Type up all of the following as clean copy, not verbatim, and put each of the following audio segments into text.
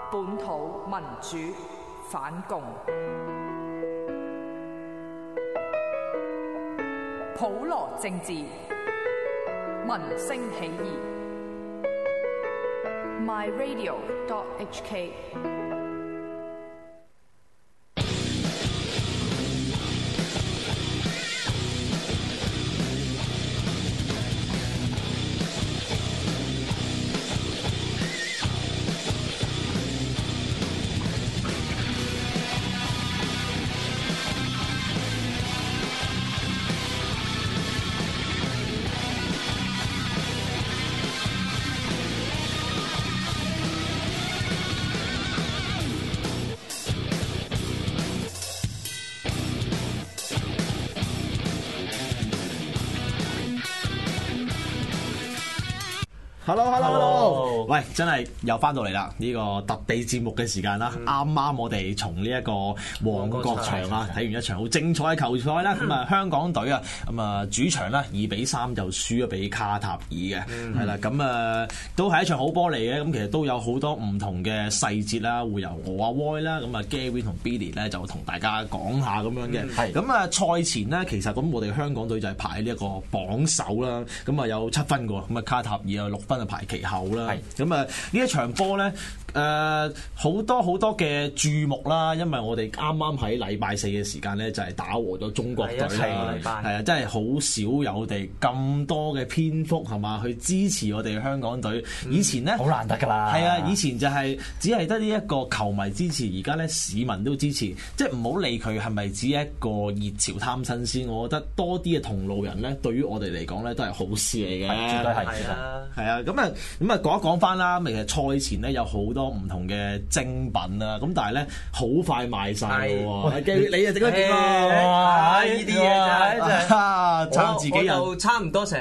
本土民主反共，普羅政治，民聲起義。myradio.hk Hello， 喂，真係又翻到嚟啦！呢個特備節目嘅時間啦，啱啱我哋從呢一個旺角場啊睇完一場好精彩嘅球賽啦，咁啊香港隊啊咁啊主場啦2-3就輸咗俾卡塔爾嘅，係啦，咁啊都係一場好波嚟嘅，咁其實都有好多唔同嘅細節啦，會由我阿 Roy 啦，咁啊 Gary 同 Billy 咧就同大家講下咁樣嘅，咁啊賽前呢，其實咁我哋香港隊就係排呢一個榜首啦，咁啊有7分嘅，咁啊卡塔爾有6分。排其後啦，咁啊呢一場波咧，好多嘅注目啦，因為我哋啱啱喺禮拜4嘅時間咧就係打和咗中國隊啦，係啊，真係好少有我哋咁多嘅篇幅係嘛去支持我哋香港隊。以前咧好難得㗎啦， 係啊，以前就係只係得呢一個球迷支持，而家咧市民都支持，即係唔好理佢係咪只一個熱潮貪新鮮。我覺得多啲嘅同路人咧，對於我哋嚟講咧都係好事嚟嘅， 絕對係啊，咁啊講一講翻啦。其實賽前咧有好多唔同嘅精品啊，咁但係咧好快賣晒喎。你啊整得點啊？ 呢啲嘢就係撐自己人， 我差唔多成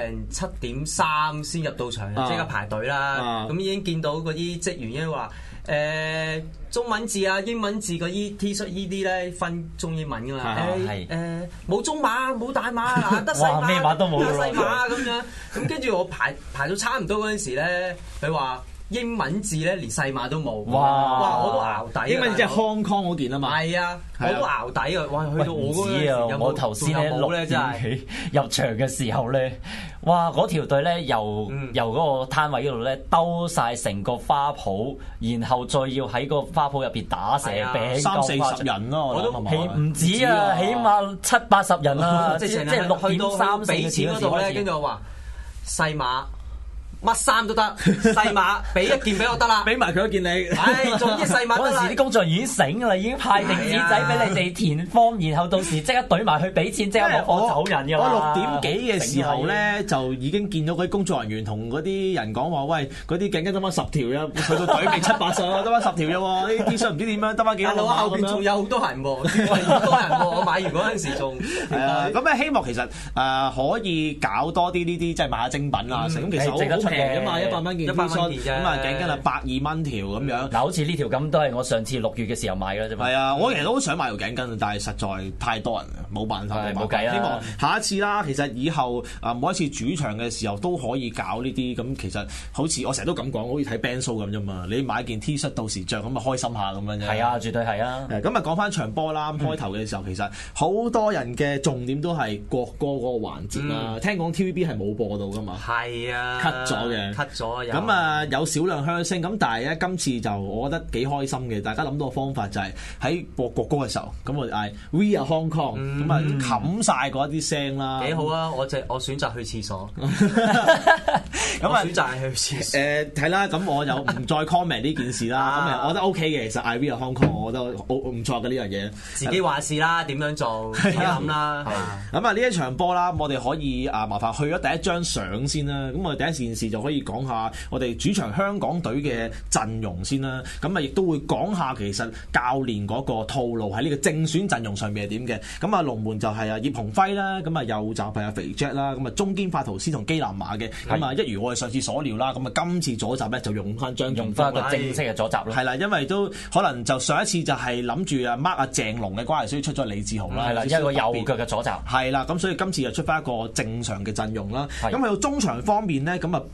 7:3先入到場，即刻排隊啦。咁已經見到嗰啲職員已經話中文字啊、英文字嗰啲 T 恤呢啲咧分中英文㗎啦。冇中碼冇大碼嗱，得細碼， 咩碼都冇得細碼咁樣。咁跟住我排到差唔多嗰陣時咧，佢話英文字咧連細碼都冇。哇！我都淆底。 英文字即係 Hong Kong 嗰件啊嘛。 係啊，我都淆底啊！哇，去到我嗰陣時有冇？ 我頭先咧6點幾入場嘅時候咧，哇！嗰條隊咧由嗰個攤位嗰度咧兜晒成個花圃，然後再要喺個花圃入邊打蛇餅 ，30-40人咯，我諗唔止啊，起碼70-80人啊，即係6.3 俾錢嗰度咧，跟住我話細碼。乜衫都得，細碼俾1件俾我得啦， 俾埋佢1件你。 總之細碼得啦。 嗰陣時啲工作人員已經醒㗎啦，已經派定紙仔俾你哋填方，然後到時即刻懟埋去俾錢，即刻攞貨走人㗎啦。 我6點幾嘅時候咧，就已經見到嗰啲工作人員同嗰啲人講話，喂，嗰啲頸巾得翻10條呀，去到隊尾7-80啊，得翻10條啫喎，呢啲 T 恤唔知點樣，得翻幾多？ 後邊仲有好多人喎，好多人喎，我買完嗰陣時仲係啊，咁啊希望其實可以搞多啲呢啲即係買下精品啊，咁其實好平㗎嘛，100蚊件 T 恤，咁啊頸巾啊120蚊條咁樣。 嗱，好似呢條咁都係我上次6月嘅時候買㗎啫嘛。 係啊，我其實都好想買條頸巾，但係實在太多人，冇辦法， 冇計啦。 希望下一次啦，其實以後每一次主場嘅時候都可以搞呢啲，咁其實好似我成日都咁講，好似睇 band show 咁啫嘛。你買件 T 恤到時着咁啊開心下咁樣啫。 係啊，絕對係啊。 咁啊講翻場波啦，開頭嘅時候其實好多人嘅重點都係國歌嗰個環節啦。聽講 TVB 係冇播到噶嘛？ 係啊 ，cut 咗嘅。 cut 咗咁啊有少量噓聲，咁但係咧今次就我覺得幾開心嘅，大家諗到個方法就係喺播國歌嘅時候，咁我嗌 We Are Hong Kong，咁啊冚晒嗰一啲聲啦。 幾好啊！我選擇去廁所， 咁啊選擇係去廁所。 係啦，咁我又唔再 comment 呢件事啦。咁我覺得 OK 嘅，其實嗌 We Are Hong Kong，我覺得唔錯嘅呢樣嘢。 自己話事啦，點樣做自己諗啦。 咁啊呢一場波啦，我哋可以麻煩去咗第一張相先啦。咁我哋第一件事就可以講下我哋主場香港隊嘅陣容先啦。咁啊亦都會講下其實教練嗰個套路喺呢個正選陣容上面係點嘅。咁啊龍門就係葉鴻輝啦，咁啊右閘係肥 Jack 啦，咁啊中堅法圖斯同基南馬嘅。咁啊一如我哋上次所料啦，咁啊今次左閘咧就用翻張用翻個正式嘅左閘咯。 係啦，因為都可能就上一次就係諗住啊 mark 阿鄭龍嘅關係，所以出咗李志豪啦。 係啦，一個右腳嘅左閘。 係啦，咁所以今次就出翻一個正常嘅陣容啦。咁去到中場方面咧，咁啊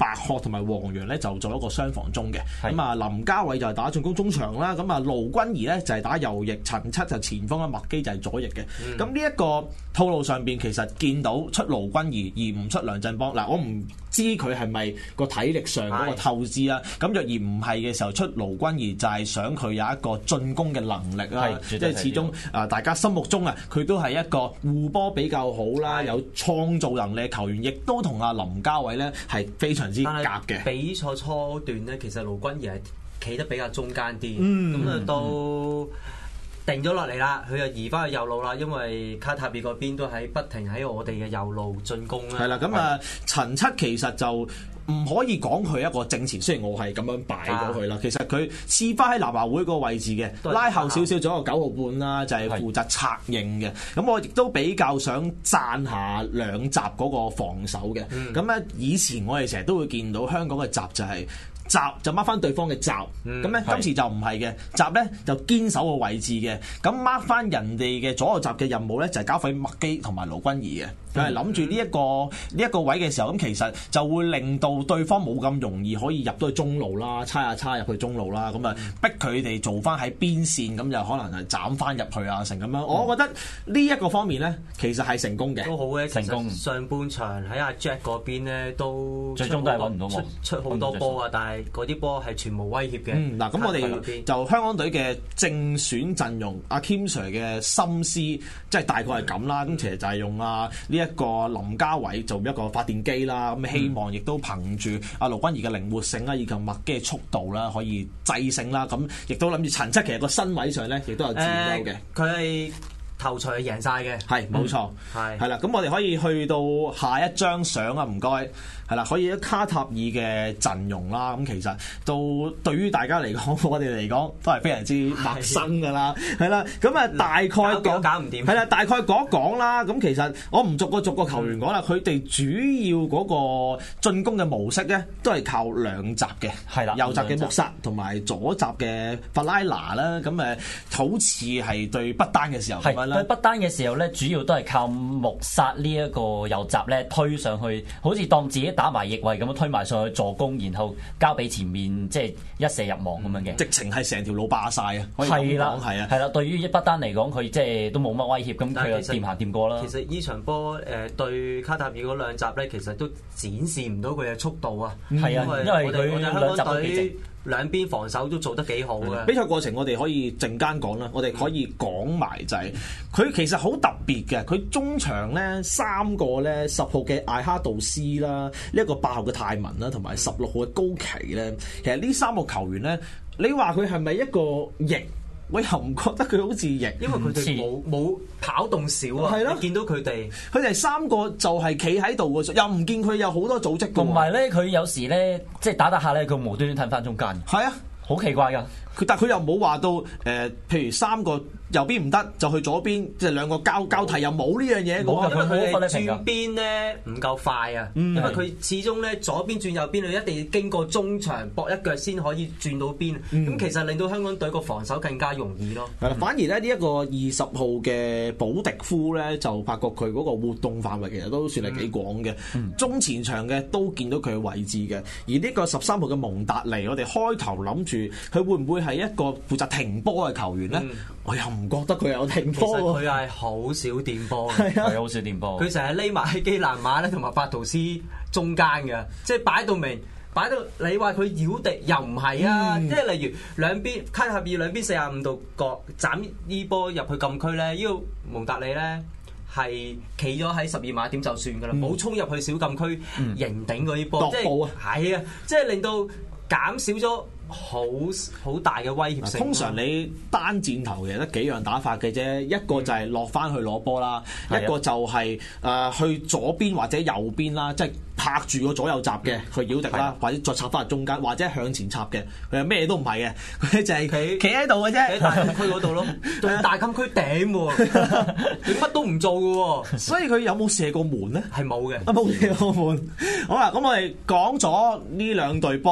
白鶴同埋黃洋咧就做一個雙防中嘅。 係咁啊，林家偉就係打進攻中場啦。咁啊，盧君儀咧就係打右翼，陳七就前鋒啦，麥基就係左翼嘅。咁呢一個套路上邊其實見到出盧君儀而唔出梁振邦。嗱，我唔知佢係咪個體力上嗰個透支啊？咁若然唔係嘅時候出盧君儀就係想佢有一個進攻嘅能力啦，即係始終大家心目中啊，佢都係一個護波比較好啦，有創造能力嘅球員，亦都同阿林家偉咧係非常之夾嘅。 比賽初段咧，其實盧君儀係企得比較中間啲，咁啊到定咗落嚟啦，佢又移翻去右路啦，因為卡塔爾嗰邊都喺不停喺我哋嘅右路進攻啦。 係啦，咁啊陳七其實就唔可以講佢一個正前，雖然我係咁樣擺咗佢啦。其實佢試翻喺南華會嗰個位置嘅，拉後少少左右9號半啦，就係負責策應嘅。咁我亦都比較想讚下兩閘嗰個防守嘅。咁咧以前我哋成日都會見到香港嘅閘就係閘就 mark 翻對方嘅閘，咁咧今次就唔係嘅，閘咧就堅守個位置嘅，咁 mark 翻人哋嘅左右閘嘅任務咧就係交俾麥基同埋盧君儀嘅，佢係諗住呢一個位嘅時候，咁其實就會令到對方冇咁容易可以入到去中路啦，叉入去中路啦，咁啊逼佢哋做翻喺邊線，咁就可能係斬翻入去啊成咁樣。我覺得呢一個方面咧，其實係成功嘅， 都好嘅， 成功。 上半場喺阿 Jack 嗰邊咧都最終都係揾唔到出好多波啊，但係嗰啲波係全無威脅嘅。 嗱，咁我哋就香港隊嘅正選陣容，阿 Kim Sir 嘅心思，即係大概係咁啦。咁其實就係用呢一個林家偉做一個發電機啦。咁希望亦都憑住阿盧君儀嘅靈活性啦，以及麥基嘅速度啦，可以制勝啦。咁亦都諗住陳七其實個身位上咧，亦都有佔優嘅。 佢係頭槌係贏晒嘅， 係冇錯，係啦。咁我哋可以去到下一張相啊，唔該。係啦，可以卡塔爾嘅陣容啦，咁其實到對於大家嚟講，我哋嚟講都係非常之陌生㗎啦，係啦，咁啊大概搞唔掂， 係啦，大概講一講啦。咁其實我唔逐個球員講啦，佢哋主要嗰個進攻嘅模式咧，都係靠兩閘嘅，係啦，右閘嘅穆薩同埋左閘嘅法拉拿啦。咁好似係對不丹嘅時候咁樣啦。 對不丹嘅時候咧，主要都係靠穆薩呢一個右閘咧推上去，好似當自己打埋翼位咁樣推埋上去助攻，然後交俾前面即係一射入網咁樣嘅， 直情係成條路霸晒啊！ 係啦，係啦。對於不丹嚟講，佢即係都冇乜威脅，咁佢又掂行掂過啦。 其實呢場波對卡塔爾嗰兩閘咧，其實都展示唔到佢嘅速度啊。 係啊，因為佢兩閘都幾直。 兩邊防守都做得幾好嘅。 比賽過程我哋可以陣間講啦，我哋可以講埋就係佢其實好特別嘅。佢中場咧3個咧10號嘅艾哈杜斯啦，呢一個8號嘅泰文啦，同埋16號嘅高奇咧。其實呢3個球員咧，你話佢係咪一個翼？我又唔覺得佢好似翼， 因為佢哋冇跑動少啊。係咯，見到佢哋 3個就係企喺度嘅，又唔見佢有好多組織。 同埋咧，佢有時咧即係打下咧，佢無端端褪翻中間。係啊，好奇怪㗎。 但佢又冇話到譬如3個右邊唔得就去左邊，即係2個交替又冇呢樣嘢嘅喎。 因為佢轉邊咧唔夠快啊，因為佢始終咧左邊轉右邊，佢一定要經過中場搏一腳先可以轉到邊。咁其實令到香港隊個防守更加容易咯。 反而咧呢一個20號嘅保迪夫咧，就發覺佢嗰個活動範圍其實都算係幾廣嘅。中前場嘅都見到佢嘅位置嘅，而呢個13號嘅蒙達尼，我哋開頭諗住佢會唔會係一個負責停波嘅球員咧？我又唔覺得佢有停波。 其實佢係好少掂波， 係好少掂波。 佢成日匿埋喺基蘭馬咧同埋法圖斯中間嘅，即係擺到明，擺到你話佢擾敵又唔係啊！即係例如兩邊卡塔爾兩邊45度角斬呢波入去禁區咧，呢個蒙達利咧係企咗喺12碼點就算噶啦，冇衝入去小禁區迎頂嗰啲波，即係係啊，即係令到減少咗好大嘅威脅性。 通常你單箭頭其實得幾樣打法嘅啫，一個就係落翻去攞波啦，一個就係去左邊或者右邊啦，即係拍住個左右閘嘅去擾敵啦，或者再插翻入中間，或者向前插嘅，佢係咩都唔係嘅，佢就係企喺度嘅啫， 喺大禁區嗰度咯，對大禁區頂喎，佢乜都唔做嘅喎， 所以佢有冇射過門咧？ 係冇嘅， 冇射過門。好啦，咁我哋講咗呢兩隊波，佢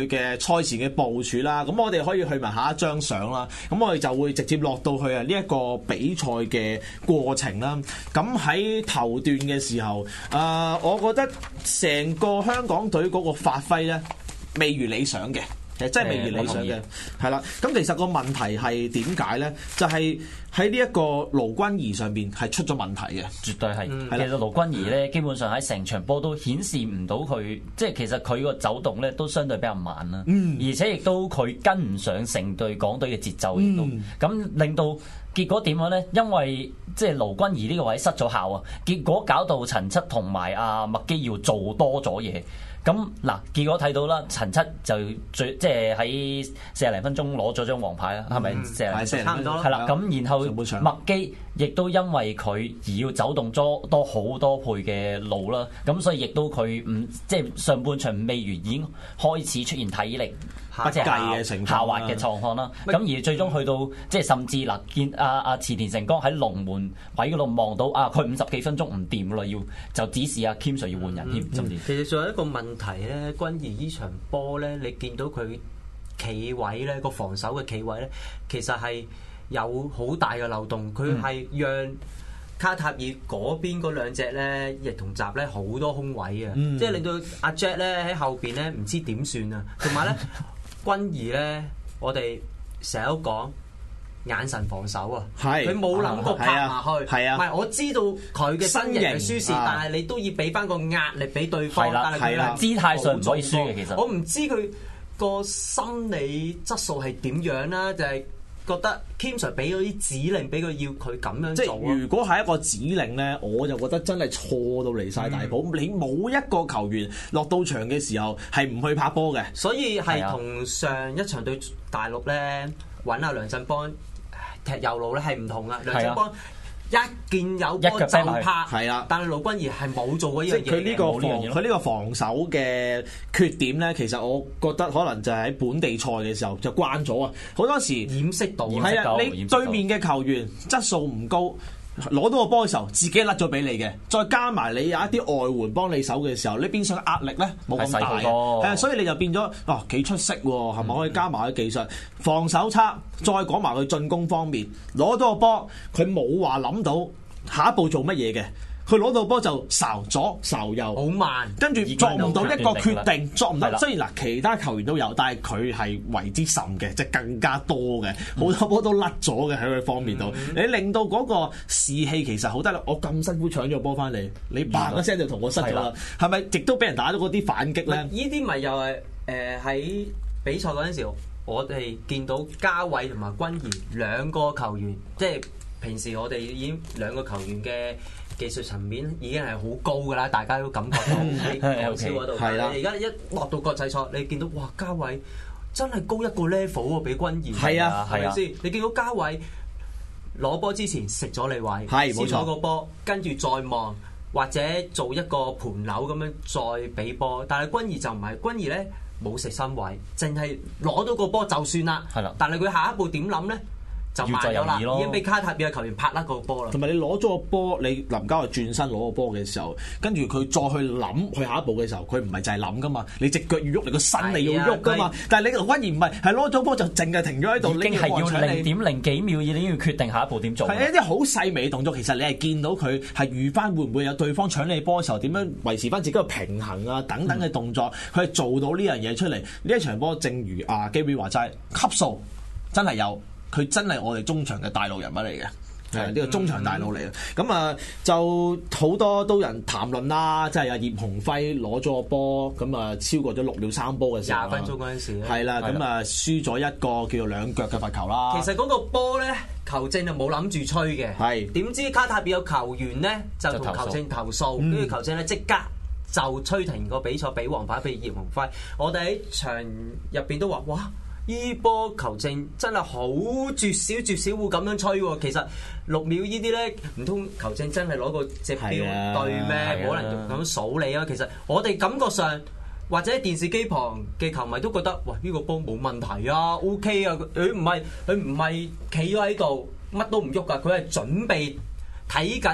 嘅賽前嘅部署啦。咁我哋可以去埋下一張相啦。咁我哋就會直接落到去啊呢一個比賽嘅過程啦。咁喺頭段嘅時候，我覺得成個香港隊嗰個發揮咧未如理想嘅。其實真係未如理想嘅，係啦。咁其實個問題係點解咧？就係喺呢一個盧君怡上邊係出咗問題嘅， 絕對係。其實盧君怡咧，基本上喺成場波都顯示唔到佢，即係其實佢個走動咧都相對比較慢啦。而且亦都佢跟唔上成隊港隊嘅節奏，亦都咁令到結果點樣咧？因為即係盧君怡呢個位失咗效啊，結果搞到陳七同埋阿麥基耀做多咗嘢。咁嗱，結果睇到啦，陳七就即係喺40零分鐘攞咗張黃牌啦，係咪？40 差唔多係啦。咁然後麥基亦都因為佢而要走動咗多好多倍嘅路啦，咁所以亦都佢即係上半場未完已經開始出現體力不計嘅情況， 下滑嘅狀況啦。咁而最終去到即係甚至嗱，見阿池田成江喺龍門位嗰度望到佢50幾分鐘唔掂啦，要就指示阿 Kim Sir 要換人添，甚至。 其實仲有一個問題咧，君怡呢場波咧，你見到佢企位咧，個防守嘅企位咧，其實係有好大嘅漏洞，佢係讓卡塔爾嗰邊嗰兩隻咧，翼同閘咧好多空位啊，即係令到阿 Jack 咧喺後邊咧唔知點算啊，同埋咧。君怡咧，我哋成日都講眼神防守啊，佢冇諗過拍埋去，唔係我知道佢嘅身形係輸蝕，但係你都要俾翻個壓力俾對方，但係佢姿態上唔可以輸嘅。其實我唔知佢個心理質素係點樣啦，就係覺得 Kim Sir 俾咗啲指令俾佢，要佢咁樣做。即係如果係一個指令咧，我就覺得真係錯到離晒大譜。你冇一個球員落到場嘅時候係唔去拍波嘅， 所以係同上一場對大陸咧揾阿梁振邦踢右路咧係唔同啊。梁振邦一見有波就拍，係啊，但係盧君怡係冇做過呢樣嘢。 佢呢個防守嘅缺點咧，其實我覺得可能就係喺本地賽嘅時候就關咗啊！好多時掩飾到， 係啊，你對面嘅球員質素唔高。攞到個波嘅時候，自己甩咗俾你嘅，再加埋你有一啲外援幫你手嘅時候，你變相壓力咧冇咁大，係啊，所以你就變咗幾出色喎，係咪可以加埋佢技術防守差，再講埋佢進攻方面，攞到個波佢冇話諗到下一步做乜嘢嘅。佢攞到波就睄左睄右，好慢，跟住作唔到一個決定，作唔到。雖然嗱其他球員都有，但係佢係為之甚嘅，即係更加多嘅，好多波都甩咗嘅喺佢方面度。你令到嗰個士氣其實好低落，我咁辛苦搶咗波翻嚟，你砰一聲就同我失咗啦，係咪？亦都俾人打咗嗰啲反擊咧？呢啲咪又係喺比賽嗰陣時，我哋見到嘉偉同埋君怡兩個球員，即係平時我哋已經兩個球員嘅技術層面已經係好高㗎啦，大家都感覺到喺港超嗰度。而家一落到國際賽，你見到哇，嘉偉真係高一個 level 喎，比君怡。係啊，係咪先？你見到嘉偉攞波之前食咗你位，先攞個波，跟住再望或者做一個盤扭咁樣再俾波。但係君怡就唔係，君怡咧冇食身位，淨係攞到個波就算啦。係啦，但係佢下一步點諗咧？就慢咗啦，已經俾卡塔爾嘅球員拍甩個波啦。同埋你攞咗個波，你林家偉轉身攞個波嘅時候，跟住佢再去諗佢下一步嘅時候，佢唔係就係諗噶嘛，你隻腳要喐，你個身你要喐噶嘛。但係你盧君怡唔係，係攞咗波就淨係停咗喺度，已經係要0.0幾秒已經要決定下一步點做。係一啲好細微嘅動作，其實你係見到佢係預翻會唔會有對方搶你波嘅時候，點樣維持翻自己嘅平衡啊等等嘅動作，佢係做到呢樣嘢出嚟。呢一場波正如基比話齋，級數真係有。佢真係我哋中場嘅大路人物嚟嘅，係呢個中場大路嚟嘅。咁就好多都人談論啦，即係阿葉鴻輝攞咗個波，咁超過咗6秒3波嘅時候，20分鐘嗰陣時係啦，咁輸咗一個叫做兩腳嘅罰球啦。其實嗰個波咧，球證就冇諗住吹嘅，係點知卡塔爾有球員咧就同球證投訴，跟住球證咧即刻就吹停個比賽，俾黃牌俾葉鴻輝。我哋喺場入邊都話：哇！依波球證真係好絕少會咁樣吹喎，其實6秒呢啲咧，唔通球證真係攞個隻錶對咩？冇人咁數你啊！其實我哋感覺上或者電視機旁嘅球迷都覺得，哇！呢個波冇問題啊 ，OK 啊！佢唔係企咗喺度乜都唔喐噶，佢係準備睇緊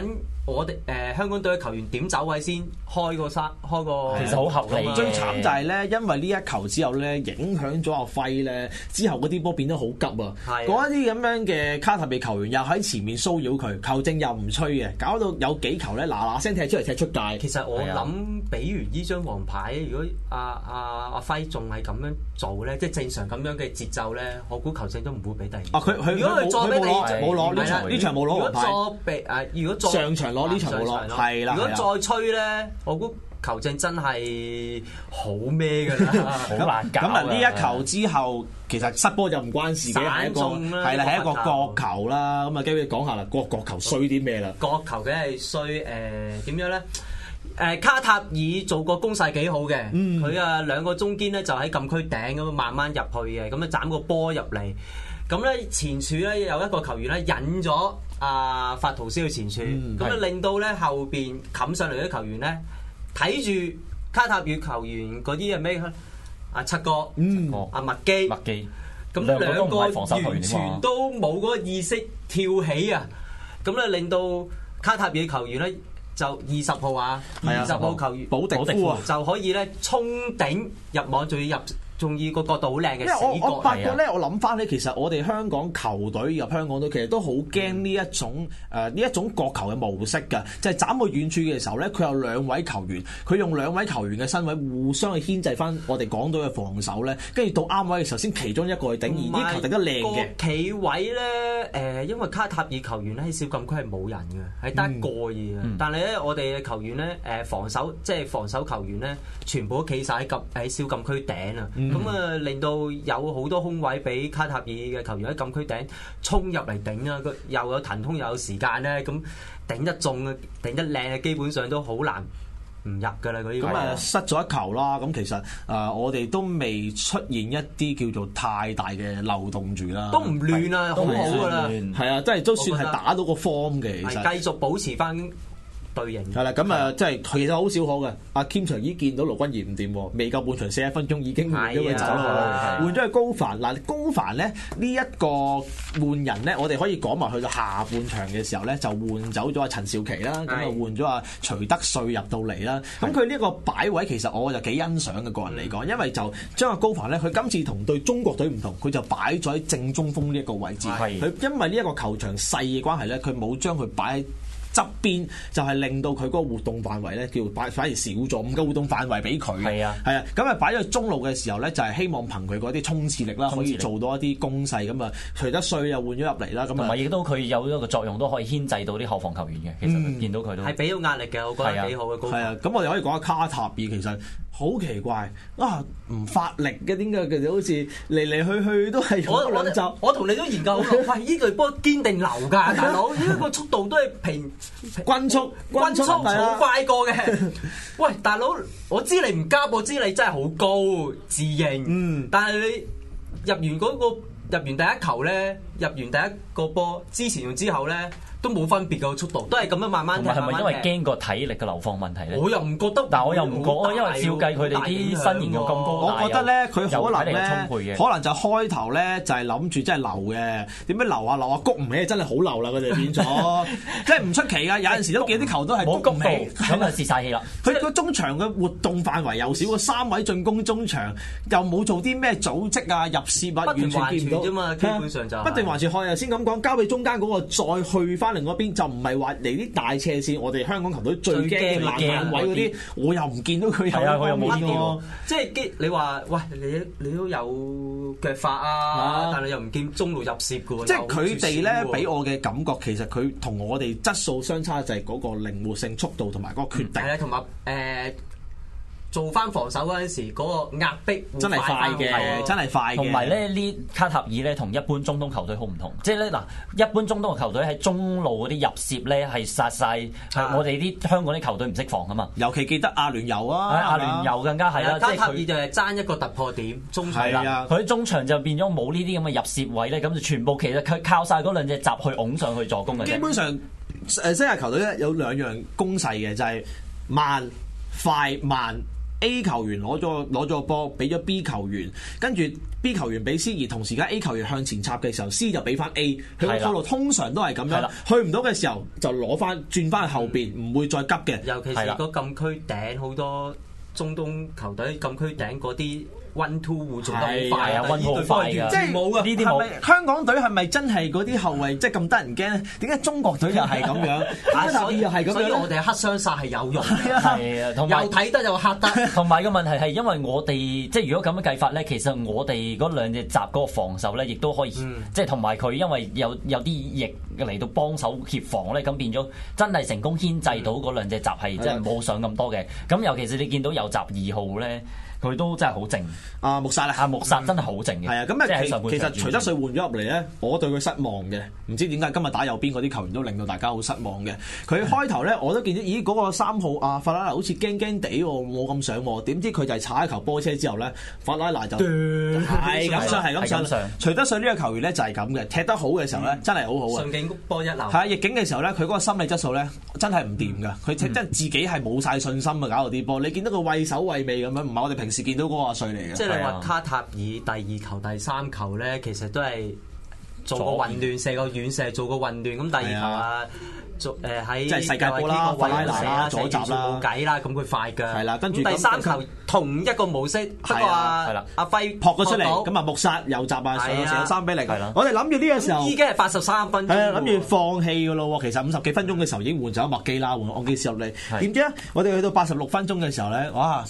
我哋香港隊嘅球員點走位先開個。 其實好合理嘅。 最慘就係咧，因為呢一球之後咧，影響咗阿輝咧，之後嗰啲波變得好急啊！嗰一啲咁樣嘅卡塔爾球員又喺前面騷擾佢，球證又唔吹嘅，搞到有幾球咧嗱嗱聲踢出嚟踢出界。 其實我諗，比如呢張黃牌，如果阿輝仲係咁樣做咧，即係正常咁樣嘅節奏咧，我估球證都唔會俾第二。 佢如果佢再俾你冇攞呢場冇攞黃牌。 如果再上場攞呢場冇攞，係啦。 如果再吹咧，我估球證真係好咩㗎啦， 好難搞。 咁啊呢一球之後，其實失波就唔關事嘅，係一個係啦，係一個角球啦。咁啊，基本講下啦，個角球衰啲咩啦？ 角球梗係衰點樣咧？卡塔爾做個攻勢幾好嘅，佢兩個中堅咧就喺禁區頂咁慢慢入去嘅，咁啊斬個波入嚟。咁咧前柱咧有一個球員咧引咗法圖斯去前柱，咁啊令到咧後邊冚上嚟啲球員咧睇住卡塔爾球員嗰啲係咩？七哥、麥基，咁兩個完全都冇嗰個意識跳起啊！咁咧令到卡塔爾球員咧就20號20號球員保迪夫啊就可以咧衝頂入網，仲要個角度好靚嘅死角。 因為我發覺咧，我諗翻咧，其實我哋香港球隊入香港隊，其實都好驚呢一種角球嘅模式㗎，就係斬去遠處嘅時候咧，佢有兩位球員，佢用兩位球員嘅身位互相去牽制翻我哋港隊嘅防守咧，跟住到啱位嘅時候先其中一個去頂，而啲球頂得靚嘅。 企位咧因為卡塔爾球員咧喺小禁區係冇人嘅，係得一個嘢嘅。但係咧，我哋嘅球員咧防守球員咧，全部都企晒喺小禁區頂啊！咁令到有好多空位俾卡塔爾嘅球員喺禁區頂衝入嚟頂啊！又有騰空又有時間咧，咁頂得中啊，頂得靚啊，基本上都好難唔入㗎啦！嗰啲咁失咗一球啦。咁其實我哋都未出現一啲叫做太大嘅漏洞住啦， 都唔亂啊，好好㗎啦， 係啊，即係都算係打到個 form 嘅，其實繼續保持翻隊形係啦，咁即係其實好少可嘅。阿 Kim 長已經見到盧君賢唔掂，未夠半場41分鐘已經換咗佢走啦，換咗去高凡。嗱，高凡咧呢一個換人咧，我哋可以講埋去到下半場嘅時候咧，就換走咗阿陳少琪啦，咁啊換咗阿徐德帥入到嚟啦。咁佢呢個擺位其實我就幾欣賞嘅，個人嚟講，因為就將阿高凡咧，佢今次同對中國隊唔同，佢就擺咗喺正中鋒呢一個位置。佢因為呢一個球場細嘅關係咧，佢冇將佢擺喺側邊，就係令到佢嗰個活動範圍咧，反而少咗，唔夠活動範圍俾佢。係啊，咁啊擺咗中路嘅時候咧，就係希望憑佢嗰啲衝刺力啦，可以做到一啲攻勢。咁啊，徐德帥又換咗入嚟啦，咁同埋亦都佢有一個作用，都可以牽制到啲後防球員嘅。其實見到佢都係俾到壓力嘅，我覺得幾好嘅高。 係啊，咁我哋可以講下卡塔爾其實好奇怪唔發力嘅，點解佢哋好似嚟嚟去去都係用咗兩集？ 我同你都研究過，喂，呢隊波堅定流㗎，大佬，呢個速度都係均速好快過嘅。喂，大佬，我知你唔加，我知你真係好高自認，但係你入完第一球咧，入完第一個波之前同之後咧，都冇分別嘅速度，都係咁樣慢慢踢。 係咪因為驚個體力嘅流放問題咧？ 我又唔覺得， 但我又唔覺啊，因為照計佢哋啲身形又咁高， 我覺得咧佢可能就開頭咧就係諗住即係流嘅，點解流啊谷唔起，真係好流啦！佢哋變咗，即係唔出奇㗎。有陣時都見啲球都係谷唔起， 咁啊泄曬氣啦。 佢個中場嘅活動範圍又少，個3位進攻中場又冇做啲咩組織啊、入攝啊，完全見唔到啫嘛。基本上就不定還是開啊！先咁講，交俾中間嗰個再去翻另外一邊，就唔係話嚟啲大斜線。我哋香港球隊最驚爛位嗰啲，我又唔見到佢有。係啊， 我又冇見過。 即係你話喂，你都有腳法啊，但係又唔見中路入攝嘅喎。 即係佢哋咧，俾我嘅感覺，其實佢同我哋質素相差，就係嗰個靈活性、速度同埋嗰個決定。 係啊，同埋做翻防守嗰陣時，嗰個壓迫真係快嘅，真係快嘅。 同埋咧，呢卡塔爾咧同一般中東球隊好唔同，即係咧嗱，一般中東嘅球隊喺中路嗰啲入攝咧係殺晒，我哋啲香港啲球隊唔識防啊嘛。 尤其記得阿聯酋啊， 阿聯酋更加係啦， 即係卡塔爾就係爭一個突破點，中場啦，佢喺中場就變咗冇呢啲咁嘅入攝位咧，咁就全部其實佢靠晒嗰兩隻閘去拱上去助攻嘅。 基本上西亞球隊咧有兩樣攻勢嘅，就係慢、快、慢。 A 球員攞咗個波，俾咗 B 球員，跟住 B 球員俾 C， 而同時間 A 球員向前插嘅時候 ，C 就俾翻 A。佢個套路通常都係咁樣，去唔到嘅時候就攞翻轉翻去後邊，唔會再急嘅。 尤其是個禁區頂好多中東球隊禁區頂嗰啲。1-2互做得好快啊！ 溫好快㗎， 即係冇啊！呢啲冇。香港隊係咪真係嗰啲後衞即係咁得人驚咧？點解中國隊又係咁樣？所以又係咁樣。 所以我哋黑雙殺係有用嘅。 係啊，同埋又睇得又嚇得。 同埋個問題係因為我哋即係如果咁樣計法咧，其實我哋嗰兩隻閘嗰個防守咧，亦都可以即係同埋佢因為有啲翼嚟到幫手協防咧，咁變咗真係成功牽制到嗰兩隻閘係真係冇上咁多嘅。咁尤其是你見到有閘2號咧。佢都真係好靜，阿木薩真係好靜嘅。 係啊，咁啊其實徐德瑞換咗入嚟咧，我對佢失望嘅，唔知點解今日打右邊嗰啲球員都令到大家好失望嘅。佢開頭咧我都見到，咦嗰個3號啊法拉拿好似驚驚地喎，冇咁上喎。點知佢就係踩一球波車之後咧，法拉拿就係咁上。徐德瑞呢個球員咧就係咁嘅，踢得好嘅時候咧真係好好啊。 順境波一流。係啊，逆境嘅時候咧，佢嗰個心理質素咧真係唔掂㗎。佢真係自己係冇晒信心啊，搞到啲波。你見到佢畏首畏尾咁樣，唔係我哋平時見到嗰個阿帥嚟嘅。 即係你話卡塔爾第2球、第3球咧，其實都係做個混亂，射個遠射，做個混亂。咁第2球啊，喺即係世界波啦，法拉拿啦，左閘啦， 冇計啦，咁佢快腳。 係啦，跟住第3球同一個模式，不過阿輝撲咗出嚟，咁啊木薩右閘啊，上3-0。我哋諗住呢個時候已經係83分鐘。 係啊，諗住放棄㗎咯喎。其實50幾分鐘嘅時候已經換咗麥基啦，換安基斯入嚟。點知咧？我哋去到86分鐘嘅時候咧，哇！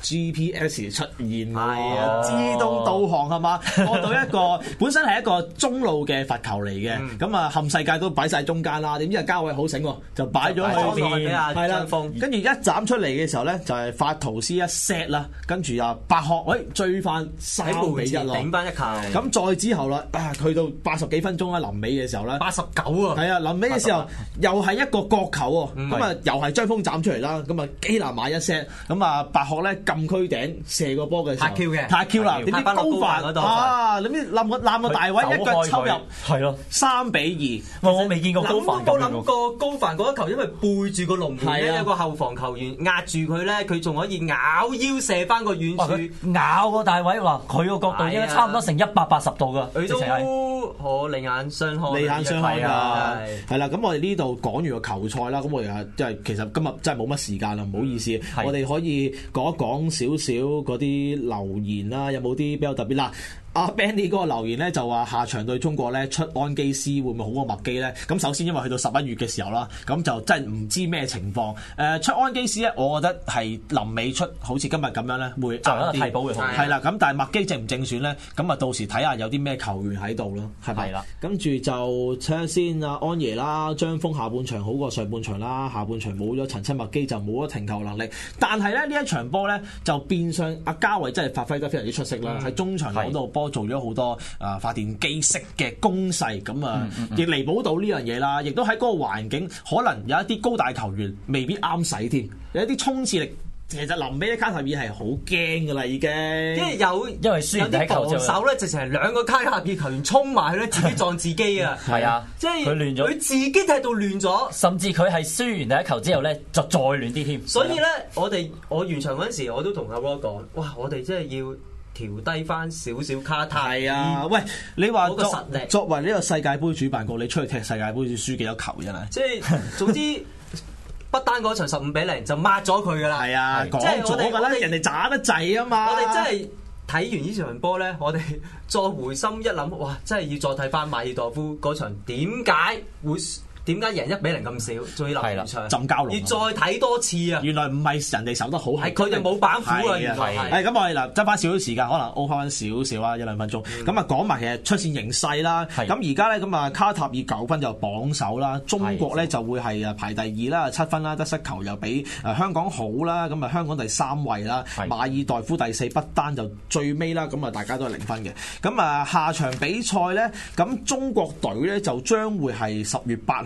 GPS 出現喎，自動導航係嘛？過到一個本身係一個中路嘅罰球嚟嘅，咁啊冚世界都擺晒中間啦。點知啊嘉偉好醒喎，就擺咗去邊，係啦。跟住一斬出嚟嘅時候咧，就係法圖斯一 set 啦，跟住啊白鶴，喂追翻3-1咯， 頂翻一球。 咁再之後啦，去到80幾分鐘啦，臨尾嘅時候咧 ，89啊， 係啊，臨尾嘅時候又係一個角球喎，咁啊又係張鋒斬出嚟啦，咁啊基拿馬一 set，咁啊白鶴咧。禁區頂射個波嘅時候，太 Q 啦！點知高凡啊，你知攬個大位一腳抽入， 係咯 3-2。 我未見過高凡咁樣。 諗過高凡嗰一球，因為背住個龍門咧，有個後防球員壓住佢咧，佢仲可以咬腰射翻個遠處， 咬個大位話佢個角度應該差唔多成180度㗎， 佢都可另眼相看， 利眼相看㗎。係啦，咁我哋呢度講完個球賽啦，咁我哋即係其實今日真係冇乜時間啦，唔好意思，我哋可以講一講少少嗰啲留言啦，有冇啲比較特別啦？阿 Benny 嗰個留言咧就話下場對中國咧出安基斯會唔會好過麥基咧？咁首先因為去到11月嘅時候啦，咁就真係唔知咩情況。出安基斯咧，我覺得係臨尾出，好似今日咁樣咧會就有替補會好。 係啦，咁但係麥基正唔正選咧？咁啊到時睇下有啲咩球員喺度咯，係咪？係啦。跟住就睇下先啊，安爺啦，張鋒下半場好過上半場啦，下半場冇咗陳七麥基就冇咗停球能力。但係咧呢一場波咧就變相阿嘉偉真係發揮得非常之出色啦，喺中場攞到波。做咗好多發電機式嘅攻勢，咁啊亦彌補到呢樣嘢啦，亦都喺嗰個環境，可能有一啲高大球員未必啱使添，有一啲衝刺力。其實臨尾啲卡塔爾係好驚噶啦，已經。 因為有啲防守咧，直情係兩個卡塔爾球員衝埋去咧，自己撞自己啊！ 係啊， 即係佢亂咗， 佢自己踢到亂咗， 甚至佢係輸完第一球之後咧，就再亂啲添。 所以咧，我完場嗰陣時，我都同阿 Rock 講，哇！我哋真係要調低翻少少卡塔爾。係啊，喂，你話個實力作為呢個世界盃主辦局，你出去踢世界盃輸幾多球真係？ 即係總之。不單嗰場15-0就抹咗佢噶啦， 係啊，講咗㗎啦，人哋渣得滯啊嘛！ 我哋真係睇完呢場波咧，我哋再回心一諗，哇！真係要再睇翻馬爾代夫嗰場，點解贏1-0咁少？仲要臨場浸交龍， 要再睇多次啊！ 原來唔係人哋守得好，係佢哋冇板斧啊！原來係。 咁我哋嗱，執翻少少時間，可能 O 翻少少啦，1-2分鐘。咁啊講埋其實出線形勢啦。咁而家咧咁啊卡塔爾9分就榜首啦，中國咧就會係排第2啦，7分啦，得失球又比香港好啦。咁啊香港第3位啦，馬爾代夫第4，不丹就最尾啦。咁啊大家都係0分嘅。咁啊下場比賽咧，咁中國隊咧就將會係10月8號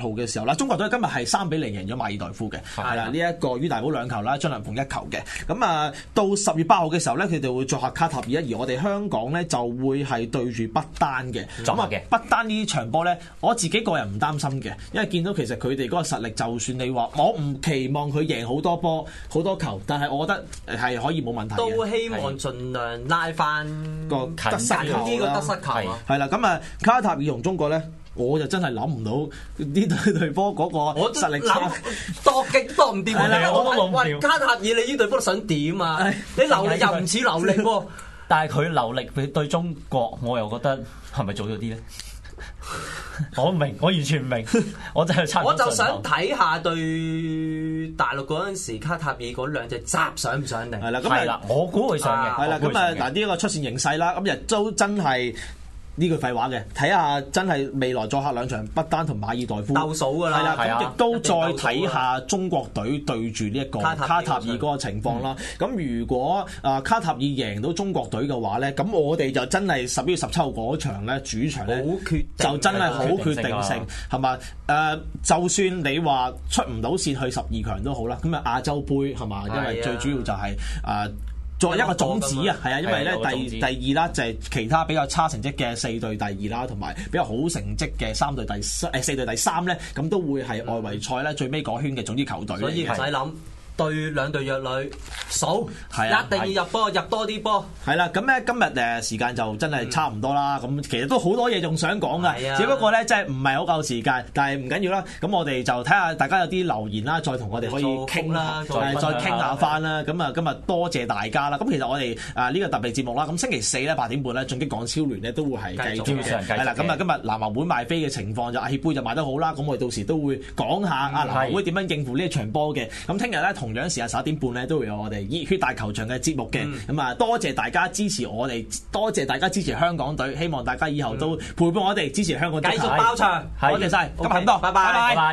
嘅時候啦，中國隊今日係3-0贏咗馬爾代夫嘅，係啦，呢一個于大寶2球啦，張琳芃1球嘅。咁啊，到10月8號嘅時候咧，佢哋會作客卡塔爾，而我哋香港咧就會係對住不丹嘅。咁啊，不丹呢場波咧，我自己個人唔擔心嘅，因為見到其實佢哋嗰個實力，就算你話我唔期望佢贏好多波好多球，但係我覺得係可以冇問題嘅。 都希望盡量拉翻個得失球啦， 呢個得失球係啦。咁啊，卡塔爾同中國咧，我就真係諗唔到呢隊波嗰個實力差， 度極度唔掂。 我都諗唔掂。 卡塔爾你呢隊波想點啊？你流力又唔似流力喎。 但係佢流力佢對中國，我又覺得係咪早咗啲咧？我唔明，我完全唔明，我真係差唔多。 我就想睇下對大陸嗰陣時卡塔爾嗰兩隻閘上唔上嚟？ 係啦，咁啊， 我估會上嘅。 係啦，咁啊嗱，呢一個出線形勢啦，咁亦都真係。呢句廢話嘅，睇下真係未來作客2場不丹同馬爾代夫鬥數㗎啦， 係啦，咁亦都再睇下中國隊對住呢一個卡塔爾嗰個情況啦。咁如果卡塔爾贏到中國隊嘅話咧，咁我哋就真係11月17號嗰場咧主場咧就真係好決定性係嘛？就算你話出唔到線去12強都好啦，咁啊亞洲杯係嘛？因為最主要就係作為一個種子啊，係啊，因為咧第二啦，就係其他比較差成績嘅4隊第二啦，同埋比較好成績嘅4隊第三咧，咁都會係外圍賽咧最尾嗰圈嘅種子球隊。 所以唔使諗。對兩隊弱旅數， 係啊， 一定要入波，入多啲波。 係啦，咁咧今日時間就真係差唔多啦。咁其實都好多嘢仲想講噶，只不過咧真係唔係好夠時間，但係唔緊要啦。咁我哋就睇下大家有啲留言啦，再同我哋可以傾啦，再傾下翻啦。咁啊，今日多謝大家啦。咁其實我哋呢個特別節目啦，咁星期4咧8點半咧，進擊港超聯咧都會係繼續嘅。係啦，咁啊今日南華會賣飛嘅情況就亞協杯就賣得好啦。咁我哋到時都會講下南華會點樣應付呢一場波嘅。咁聽日咧同樣時間11點半咧都會有我哋熱血大球場嘅節目嘅，咁啊多謝大家支持我哋，多謝大家支持香港隊，希望大家以後都陪伴我哋支持香港隊， 繼續包場， 多謝晒，今日咁多，拜拜。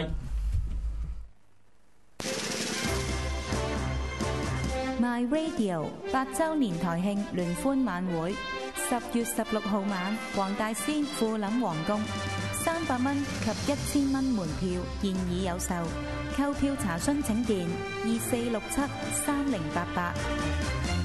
My Radio 8週年台慶聯歡晚會，10月16號晚，黃大仙富林皇宮，300蚊及1000蚊門票現已有售，購票查詢請電24673088。